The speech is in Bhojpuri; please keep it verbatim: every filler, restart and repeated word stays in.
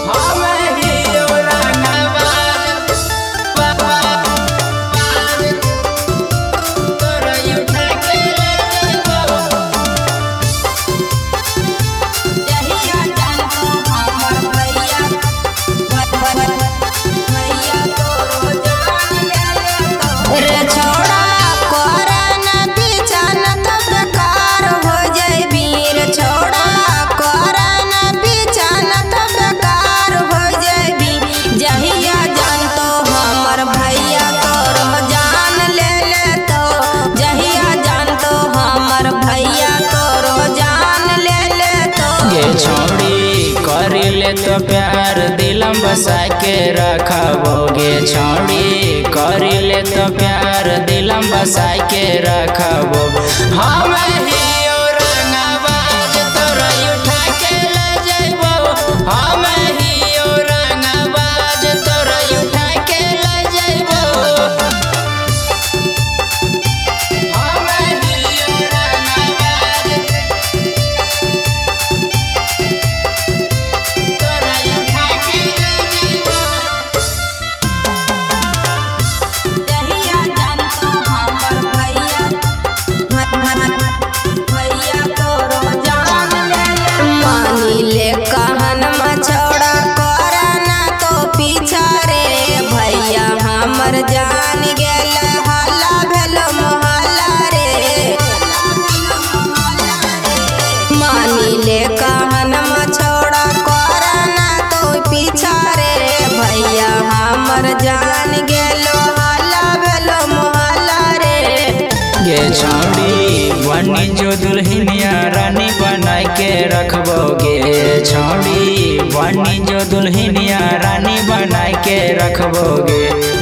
छोड़ी करी ले तो प्यार दिलम बसा के रखबोगे छोड़ी करी ले तो प्यार दिलम बसा के रखबो हम ही औरंगाबाद तोरा उठा के ले जइबो हम ही औरंगाबाद तोरा उठा के ले जइबो जान गेल हल्ला भेल मोहल्ला रे मानी ले कहन छोड़ा करना तो पीछा रे भैया हमर जान गेल हल्ला भेल मोहल्ला रे गे छोड़ी बनी जो दुल्हनिया रानी बनाई के रखबोगे छोड़ी बनी जो दुल्हनिया रानी बनाई के रखबोगे।